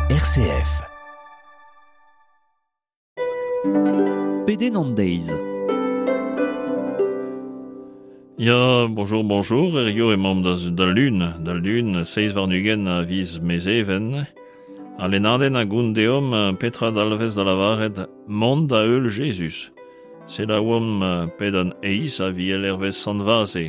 RCF. Pédénandeiz. Ja, bonjour, Erio et membres da Lune, 6 varnugen a viz mezeven, a lenaden a gundeom Petra d'Alves da lavaret mont da eul Jesus. C'est la oom pedan eis a viel ervez san vase.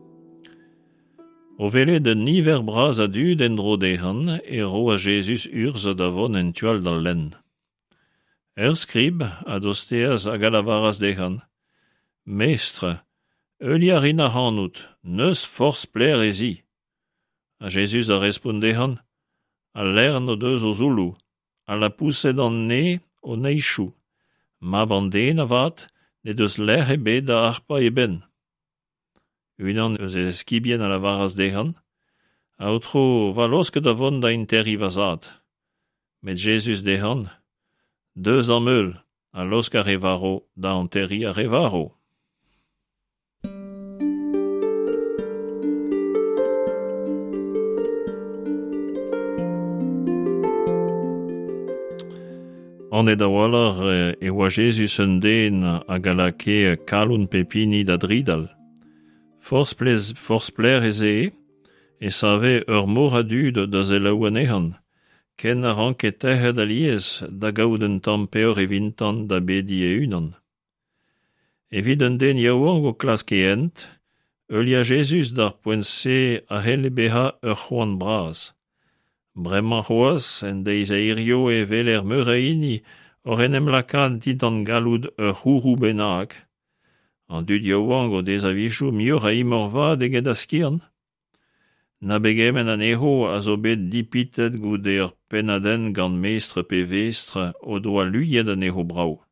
O vele de niver braz a dud en dro dehan, ro a Jesus urz davon en tual d'al len. Skrib a dosteaz a galavaras dehan. Mestre, eulia rina hanout, neus force plaire ezi. A Jesus a respondehan, a lern o deus o zoulou, a la poussed an ne o neichou. Ma banden avat, ne deus ler ebe da arpa eben. Unan eus eskibien a la varas dehan, a outro valosk davon da interi vazat. Met Jesus dehan, deus am eul, a losk a revaro da anteri a revaro. An e dawalar e oa Jesus un den a galake kaloun pepini da dridal. Force plaire eze e save ur mor a dud da zelaouan ehan, ken a ranket tehed aliez da gaout un tamm peor e vintan da bedi e unan. Evit un den yaouan go klask e ent, eulia Jesus d'ar poense a hel e beha ur c'hoant braz. Bremañ c'hoaz en deiz a irio e veler meureini or en emlakad dit an galoud ur c'hourou bennak. An dud yaouan go dez a vijou miur a imor vad eget a skirn. Na begemen an eho a zo bet dipitet goude ur penaden gant mestre pe vestre o doa luyet an eho brau.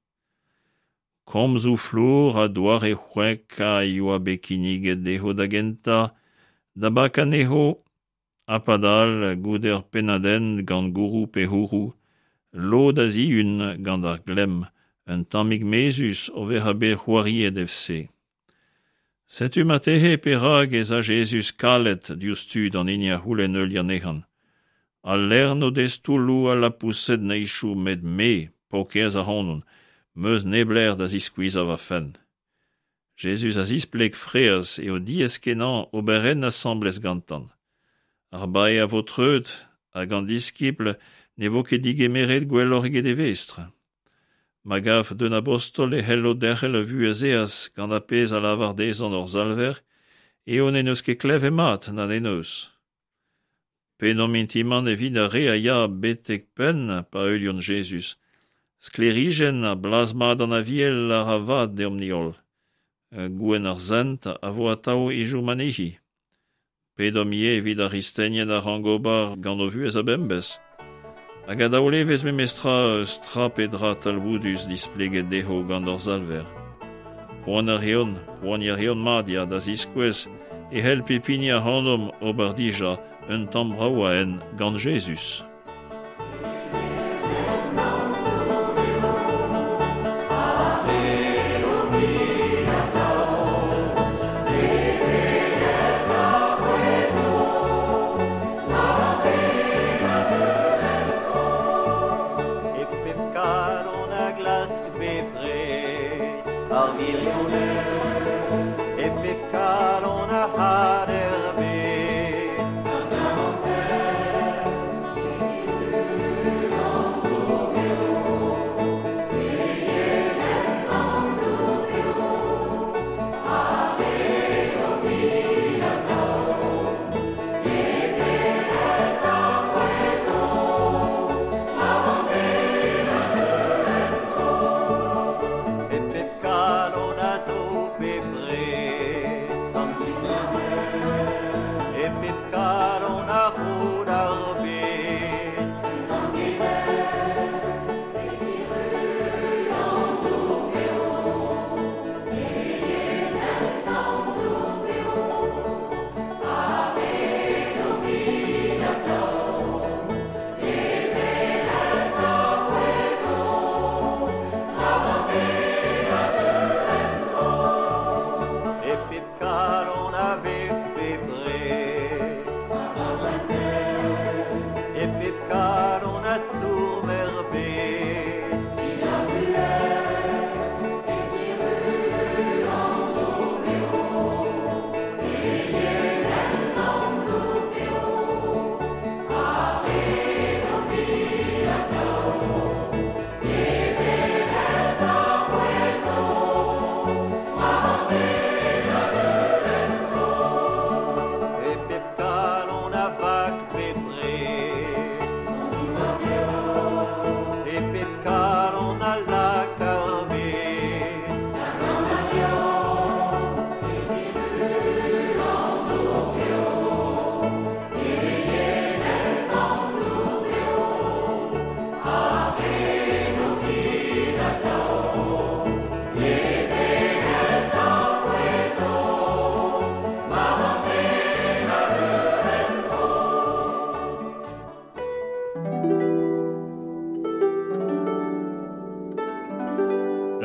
Komzou flour a doar e c'hwek a ioa bekiniget deho da genta, da bak an eho apadal goude ur penaden gant gourou pe hourou, lo da ziun gant ar glem, un tammig mezus over a bet c'hoariet evse. Setu matehe perag ez a Jesus kalet diustud an inia houlen eulian ehan. Al lern o destoulou a la poussed neichou med me, pokez a honon, meus nebler da ziskouiz a va fen. Jesus a zisplek freaz e o diez kenan oberen assembles gantan. Ar bae a vo treut, a gant diskiple, ne vo ket digemeret gwellorget e vestre. Ma gaf d'un apostol e hello derrel a vuez eaz gant a pez a lavar dezan ur zalver, e on en eus ket klev e mat nan en eus. Penom intiman evit a re a ya betek pen pa eulion Jesus. Sklerigen a blazmad an a viel a ravad de omniol. Gouen ar zent a vo atao ijou manehi. Pedom ie evit a ristenien a rangobar gant o vuez a bembez. Hag a daoulevez me mestra strap e dra talvoudus displeget deho gant ur zalver. Poan a reon madia da ziskouez e hel pepini a hanom ober dija un tamm brao a en gant Jesus. E peccat on a haderbe E peccat on a zo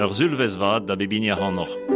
ur zulvez vat da bebiniac'h an oc'h.